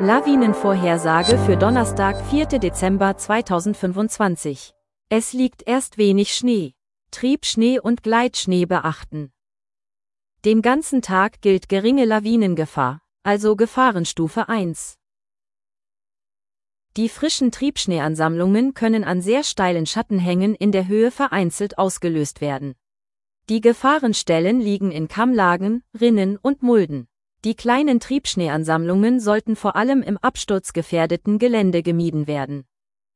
Lawinenvorhersage für Donnerstag, 4. Dezember 2025. Es liegt erst wenig Schnee. Triebschnee und Gleitschnee beachten. Den ganzen Tag gilt geringe Lawinengefahr, also Gefahrenstufe 1. Die frischen Triebschneeansammlungen können an sehr steilen Schattenhängen in der Höhe vereinzelt ausgelöst werden. Die Gefahrenstellen liegen in Kammlagen, Rinnen und Mulden. Die kleinen Triebschneeansammlungen sollten vor allem im absturzgefährdeten Gelände gemieden werden.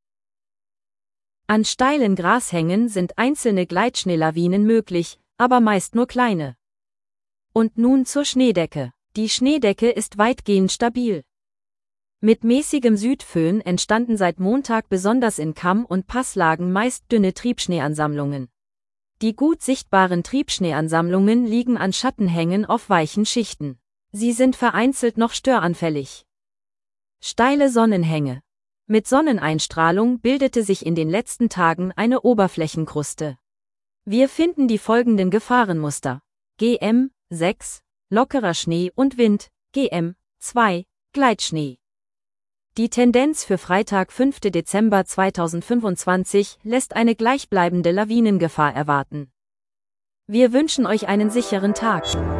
An steilen Grashängen sind einzelne Gleitschneelawinen möglich, aber meist nur kleine. Und nun zur Schneedecke. Die Schneedecke ist weitgehend stabil. Mit mäßigem Südföhn entstanden seit Montag besonders in Kamm- und Passlagen meist dünne Triebschneeansammlungen. Die gut sichtbaren Triebschneeansammlungen liegen an Schattenhängen auf weichen Schichten. Sie sind vereinzelt noch störanfällig. Steile Sonnenhänge. Mit Sonneneinstrahlung bildete sich in den letzten Tagen eine Oberflächenkruste. Wir finden die folgenden Gefahrenmuster: GM 6, lockerer Schnee und Wind, GM 2, Gleitschnee. Die Tendenz für Freitag, 5. Dezember 2025, lässt eine gleichbleibende Lawinengefahr erwarten. Wir wünschen euch einen sicheren Tag.